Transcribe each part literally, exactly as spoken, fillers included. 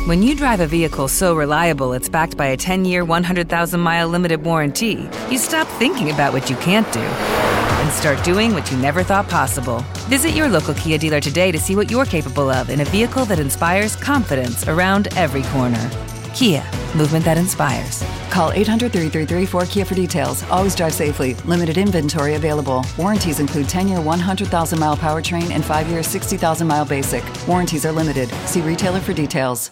When you drive a vehicle so reliable it's backed by a ten-year, one hundred thousand mile limited warranty, you stop thinking about what you can't do and start doing what you never thought possible. Visit your local Kia dealer today to see what you're capable of in a vehicle that inspires confidence around every corner. Kia, movement that inspires. Call eight hundred, three three three, four K I A for details. Always drive safely. Limited inventory available. Warranties include ten-year, one hundred thousand mile powertrain and five-year, sixty thousand mile basic. Warranties are limited. See retailer for details.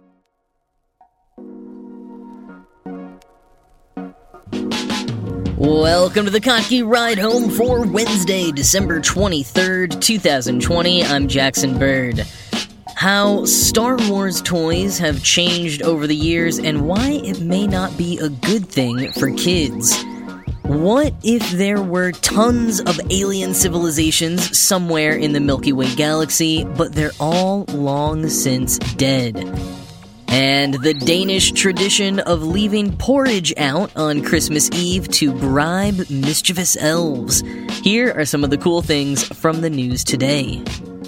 Welcome to the Kottke Ride Home for Wednesday, December twenty-third, twenty twenty. I'm Jackson Bird. How Star Wars toys have changed over the years and why it may not be a good thing for kids. What if there were tons of alien civilizations somewhere in the Milky Way galaxy, but they're all long since dead? And the Danish tradition of leaving porridge out on Christmas Eve to bribe mischievous elves. Here are some of the cool things from the news today.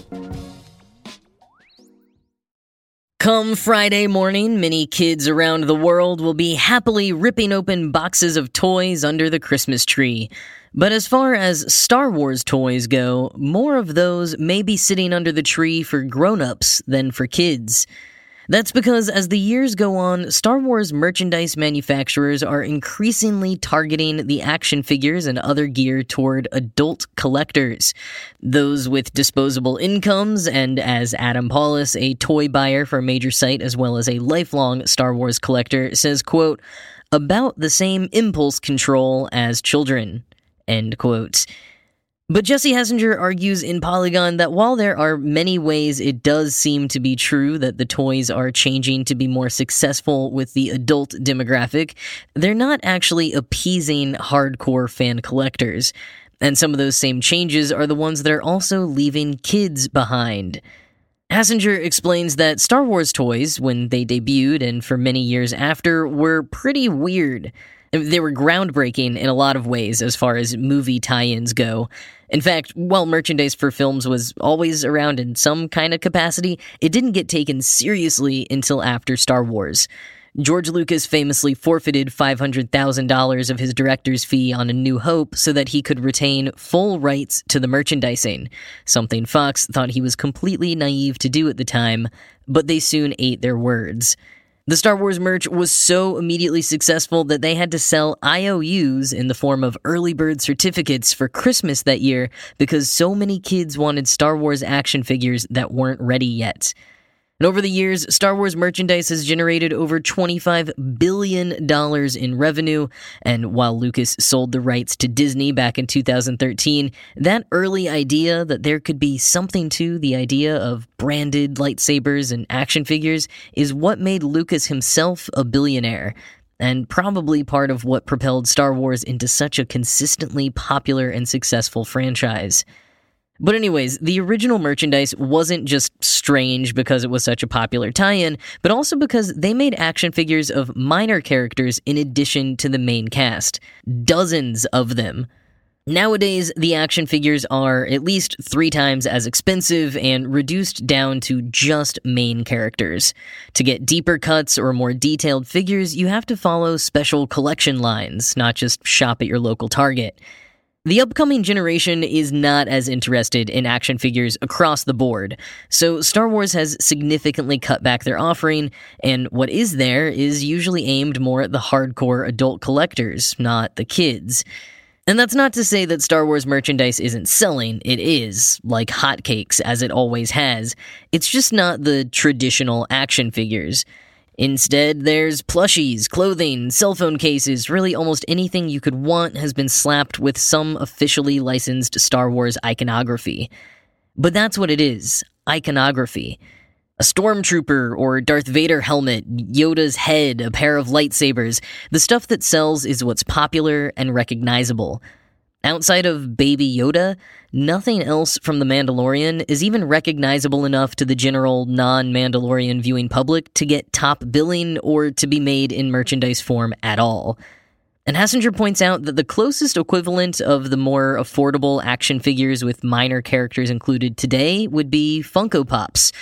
Come Friday morning, many kids around the world will be happily ripping open boxes of toys under the Christmas tree. But as far as Star Wars toys go, more of those may be sitting under the tree for grown-ups than for kids. That's because as the years go on, Star Wars merchandise manufacturers are increasingly targeting the action figures and other gear toward adult collectors. Those with disposable incomes, and as Adam Paulus, a toy buyer for a major site as well as a lifelong Star Wars collector, says, quote, about the same impulse control as children, end quote. But Jesse Hessinger argues in Polygon that while there are many ways it does seem to be true that the toys are changing to be more successful with the adult demographic, they're not actually appeasing hardcore fan collectors. And some of those same changes are the ones that are also leaving kids behind. Hessinger explains that Star Wars toys, when they debuted and for many years after, were pretty weird. They were groundbreaking in a lot of ways as far as movie tie-ins go. In fact, while merchandise for films was always around in some kind of capacity, it didn't get taken seriously until after Star Wars. George Lucas famously forfeited five hundred thousand dollars of his director's fee on A New Hope so that he could retain full rights to the merchandising, something Fox thought he was completely naive to do at the time, but they soon ate their words. The Star Wars merch was so immediately successful that they had to sell I O Us in the form of early bird certificates for Christmas that year because so many kids wanted Star Wars action figures that weren't ready yet. And over the years, Star Wars merchandise has generated over twenty-five billion dollars in revenue, and while Lucas sold the rights to Disney back in two thousand thirteen, that early idea that there could be something to the idea of branded lightsabers and action figures is what made Lucas himself a billionaire, and probably part of what propelled Star Wars into such a consistently popular and successful franchise. But anyways, the original merchandise wasn't just strange because it was such a popular tie-in, but also because they made action figures of minor characters in addition to the main cast. Dozens of them. Nowadays, the action figures are at least three times as expensive and reduced down to just main characters. To get deeper cuts or more detailed figures, you have to follow special collection lines, not just shop at your local Target. The upcoming generation is not as interested in action figures across the board, so Star Wars has significantly cut back their offering, and what is there is usually aimed more at the hardcore adult collectors, not the kids. And that's not to say that Star Wars merchandise isn't selling. It is, like hotcakes, as it always has. It's just not the traditional action figures. Instead, there's plushies, clothing, cell phone cases, really almost anything you could want has been slapped with some officially licensed Star Wars iconography. But that's what it is, iconography. A stormtrooper or Darth Vader helmet, Yoda's head, a pair of lightsabers. The stuff that sells is what's popular and recognizable. Outside of Baby Yoda, nothing else from The Mandalorian is even recognizable enough to the general non-Mandalorian viewing public to get top billing or to be made in merchandise form at all. And Hessinger points out that the closest equivalent of the more affordable action figures with minor characters included today would be Funko Pops.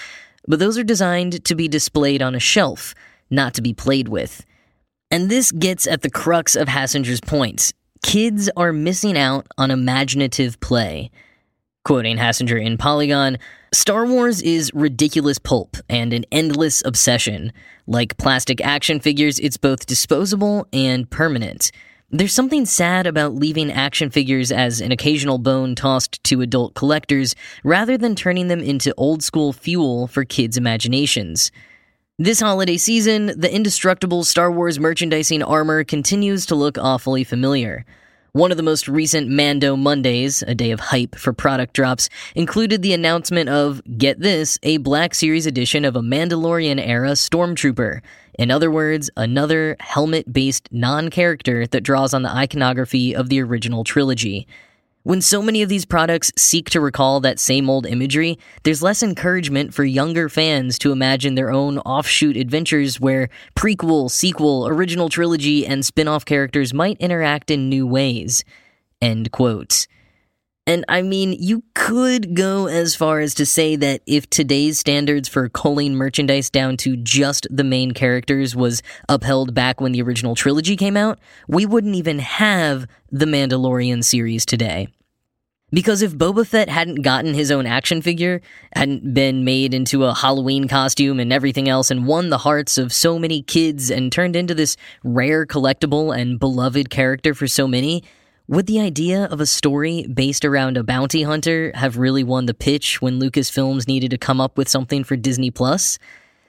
but those are designed to be displayed on a shelf, not to be played with. And this gets at the crux of Hassinger's point. Kids are missing out on imaginative play. Quoting Hassinger in Polygon, Star Wars is ridiculous pulp and an endless obsession. Like plastic action figures, it's both disposable and permanent. There's something sad about leaving action figures as an occasional bone tossed to adult collectors rather than turning them into old-school fuel for kids' imaginations. This holiday season, the indestructible Star Wars merchandising armor continues to look awfully familiar. One of the most recent Mando Mondays, a day of hype for product drops, included the announcement of, get this, a Black Series edition of a Mandalorian-era Stormtrooper. In other words, another helmet-based non-character that draws on the iconography of the original trilogy. When so many of these products seek to recall that same old imagery, there's less encouragement for younger fans to imagine their own offshoot adventures where prequel, sequel, original trilogy, and spin-off characters might interact in new ways. End quote. And I mean, you could go as far as to say that if today's standards for culling merchandise down to just the main characters was upheld back when the original trilogy came out, we wouldn't even have the Mandalorian series today. Because if Boba Fett hadn't gotten his own action figure, hadn't been made into a Halloween costume and everything else, and won the hearts of so many kids and turned into this rare collectible and beloved character for so many, would the idea of a story based around a bounty hunter have really won the pitch when Lucasfilms needed to come up with something for Disney Plus?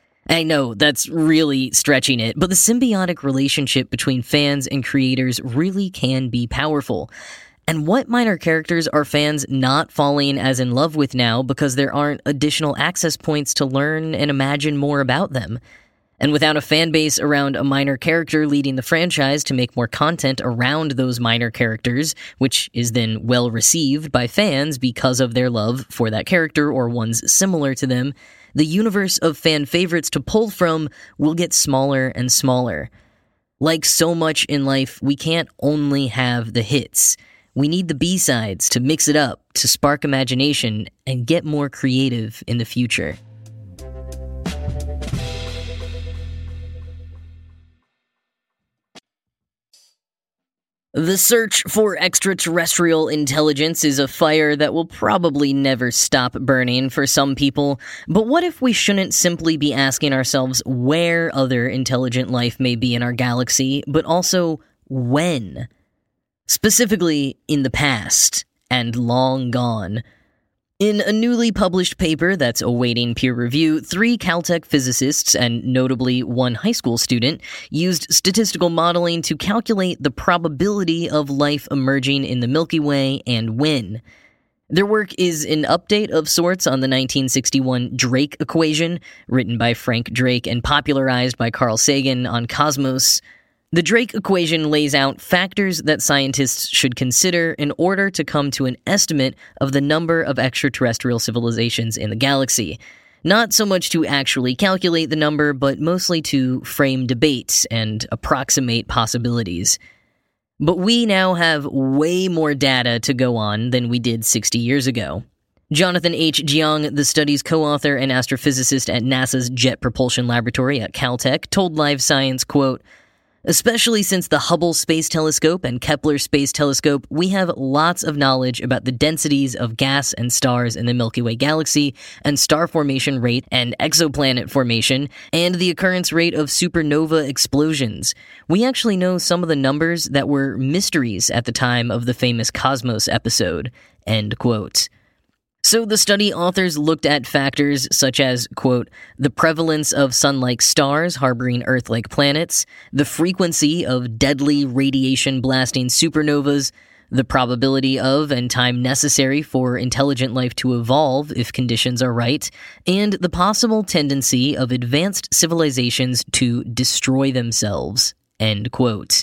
I know, that's really stretching it, but the symbiotic relationship between fans and creators really can be powerful. And what minor characters are fans not falling as in love with now because there aren't additional access points to learn and imagine more about them? And without a fan base around a minor character leading the franchise to make more content around those minor characters, which is then well received by fans because of their love for that character or ones similar to them, the universe of fan favorites to pull from will get smaller and smaller. Like so much in life, we can't only have the hits. We need the B-sides to mix it up, to spark imagination, and get more creative in the future. The search for extraterrestrial intelligence is a fire that will probably never stop burning for some people, but what if we shouldn't simply be asking ourselves where other intelligent life may be in our galaxy, but also when? Specifically, in the past, and long gone. In a newly published paper that's awaiting peer review, three Caltech physicists, and notably one high school student, used statistical modeling to calculate the probability of life emerging in the Milky Way and when. Their work is an update of sorts on the nineteen sixty-one Drake equation, written by Frank Drake and popularized by Carl Sagan on Cosmos. The Drake equation lays out factors that scientists should consider in order to come to an estimate of the number of extraterrestrial civilizations in the galaxy. Not so much to actually calculate the number, but mostly to frame debates and approximate possibilities. But we now have way more data to go on than we did sixty years ago. Jonathan H. Jiang, the study's co-author and astrophysicist at NASA's Jet Propulsion Laboratory at Caltech, told Live Science, quote, "Especially since the Hubble Space Telescope and Kepler Space Telescope, we have lots of knowledge about the densities of gas and stars in the Milky Way galaxy, and star formation rate and exoplanet formation, and the occurrence rate of supernova explosions. We actually know some of the numbers that were mysteries at the time of the famous Cosmos episode." End quote. So the study authors looked at factors such as, quote, the prevalence of sun-like stars harboring Earth-like planets, the frequency of deadly radiation-blasting supernovas, the probability of and time necessary for intelligent life to evolve if conditions are right, and the possible tendency of advanced civilizations to destroy themselves, end quote.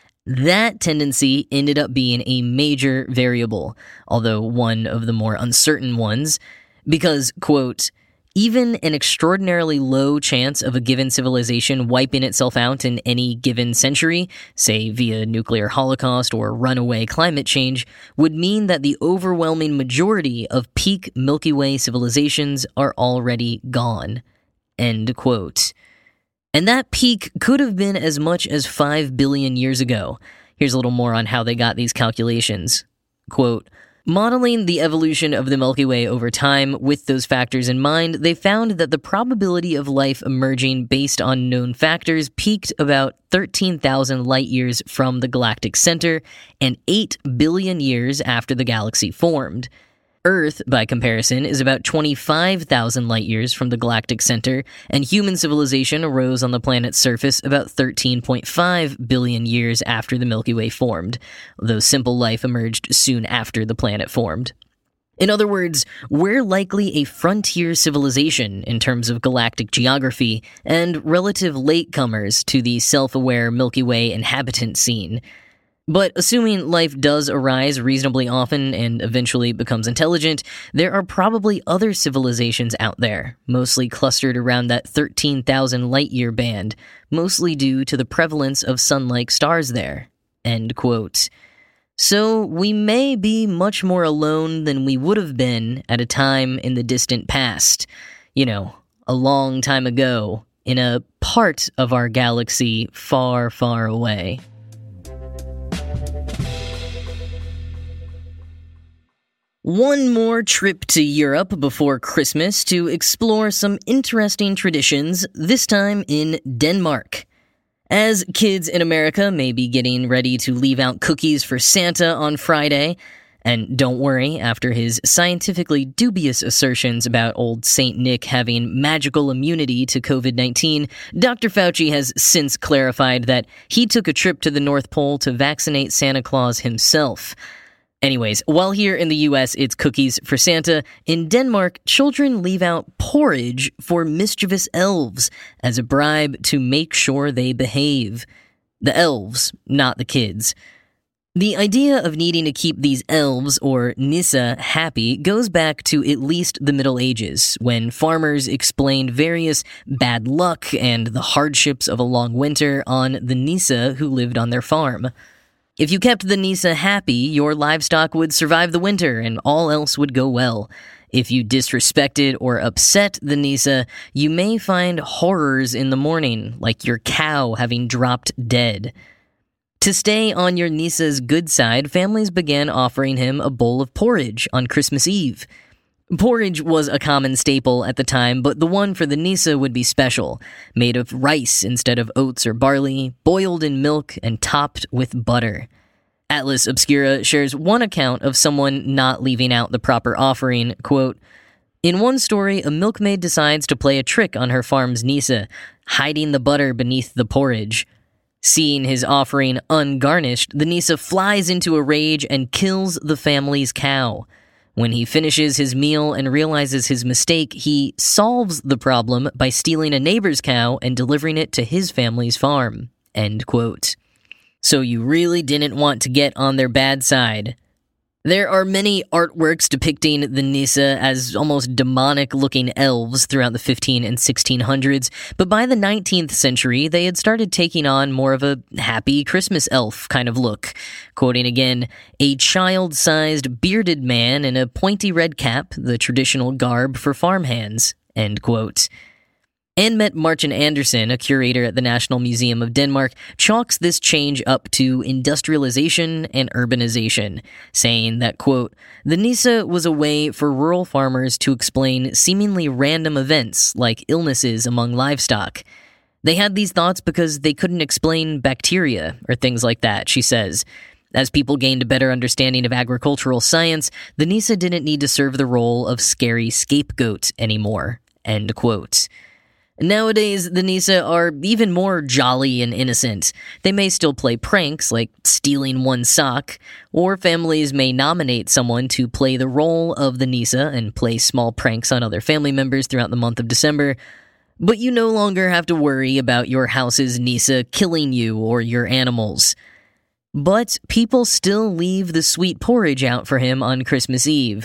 That tendency ended up being a major variable, although one of the more uncertain ones, because, quote, even an extraordinarily low chance of a given civilization wiping itself out in any given century, say via nuclear holocaust or runaway climate change, would mean that the overwhelming majority of peak Milky Way civilizations are already gone. End quote. And that peak could have been as much as five billion years ago. Here's a little more on how they got these calculations. Quote, modeling the evolution of the Milky Way over time with those factors in mind, they found that the probability of life emerging based on known factors peaked about thirteen thousand light-years from the galactic center and eight billion years after the galaxy formed. Earth, by comparison, is about twenty-five thousand light-years from the galactic center, and human civilization arose on the planet's surface about thirteen point five billion years after the Milky Way formed, though simple life emerged soon after the planet formed. In other words, we're likely a frontier civilization in terms of galactic geography, and relative latecomers to the self-aware Milky Way inhabitant scene. But assuming life does arise reasonably often and eventually becomes intelligent, there are probably other civilizations out there, mostly clustered around that thirteen thousand light-year band, mostly due to the prevalence of sun-like stars there. End quote. So we may be much more alone than we would have been at a time in the distant past. You know, a long time ago, in a part of our galaxy far, far away. One more trip to Europe before Christmas to explore some interesting traditions, this time in Denmark. As kids in America may be getting ready to leave out cookies for Santa on Friday, and don't worry, after his scientifically dubious assertions about old Saint Nick having magical immunity to covid nineteen, Doctor Fauci has since clarified that he took a trip to the North Pole to vaccinate Santa Claus himself. Anyways, while here in the U S it's cookies for Santa, in Denmark, children leave out porridge for mischievous elves as a bribe to make sure they behave. The elves, not the kids. The idea of needing to keep these elves, or Nisse, happy goes back to at least the Middle Ages, when farmers explained various bad luck and the hardships of a long winter on the Nisse who lived on their farm. If you kept the Nisse happy, your livestock would survive the winter and all else would go well. If you disrespected or upset the Nisse, you may find horrors in the morning, like your cow having dropped dead. To stay on your Nisse's good side, families began offering him a bowl of porridge on Christmas Eve. Porridge was a common staple at the time, but the one for the Nisse would be special, made of rice instead of oats or barley, boiled in milk, and topped with butter. Atlas Obscura shares one account of someone not leaving out the proper offering, quote, in one story, a milkmaid decides to play a trick on her farm's Nisse, hiding the butter beneath the porridge. Seeing his offering ungarnished, the Nisse flies into a rage and kills the family's cow. When he finishes his meal and realizes his mistake, he solves the problem by stealing a neighbor's cow and delivering it to his family's farm. End quote. So you really didn't want to get on their bad side. There are many artworks depicting the Nisse as almost demonic-looking elves throughout the fifteen and sixteen hundreds, but by the nineteenth century, they had started taking on more of a happy Christmas elf kind of look. Quoting again, a child-sized bearded man in a pointy red cap, the traditional garb for farmhands. End quote. Anne-Mette Marchen Andersen, a curator at the National Museum of Denmark, chalks this change up to industrialization and urbanization, saying that, quote, the Nisse was a way for rural farmers to explain seemingly random events like illnesses among livestock. They had these thoughts because they couldn't explain bacteria or things like that, she says. As people gained a better understanding of agricultural science, the Nisse didn't need to serve the role of scary scapegoat anymore, end quote. Nowadays, the Nisse are even more jolly and innocent. They may still play pranks, like stealing one sock, or families may nominate someone to play the role of the Nisse and play small pranks on other family members throughout the month of December. But you no longer have to worry about your house's Nisse killing you or your animals. But people still leave the sweet porridge out for him on Christmas Eve.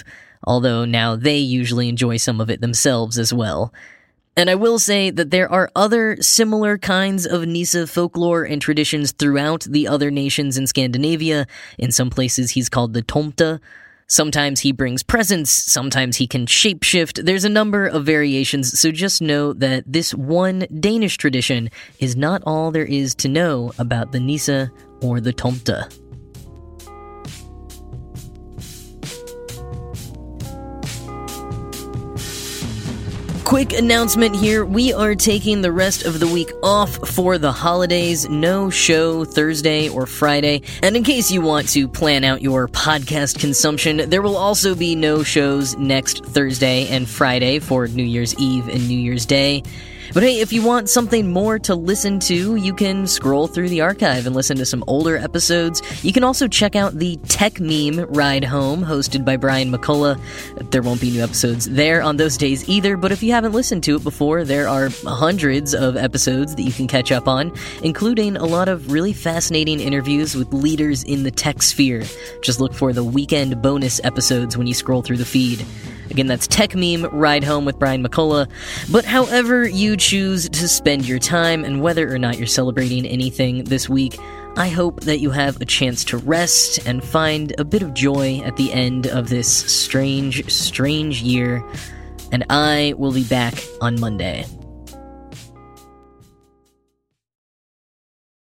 although now they usually enjoy some of it themselves as well. And I will say that there are other similar kinds of Nisse folklore and traditions throughout the other nations in Scandinavia. In some places he's called the Tomte. Sometimes he brings presents, sometimes he can shapeshift. There's a number of variations, so just know that this one Danish tradition is not all there is to know about the Nisse or the Tomte. Quick announcement here, we are taking the rest of the week off for the holidays. No show Thursday or Friday. And in case you want to plan out your podcast consumption, there will also be no shows next Thursday and Friday for New Year's Eve and New Year's Day. But hey, if you want something more to listen to, you can scroll through the archive and listen to some older episodes. You can also check out the Tech Meme Ride Home, hosted by Brian McCullough. There won't be new episodes there on those days either, but if you haven't listened to it before, there are hundreds of episodes that you can catch up on, including a lot of really fascinating interviews with leaders in the tech sphere. Just look for the weekend bonus episodes when you scroll through the feed. Again, that's Tech Meme Ride Home with Brian McCullough. But however you choose to spend your time and whether or not you're celebrating anything this week, I hope that you have a chance to rest and find a bit of joy at the end of this strange, strange year. And I will be back on Monday.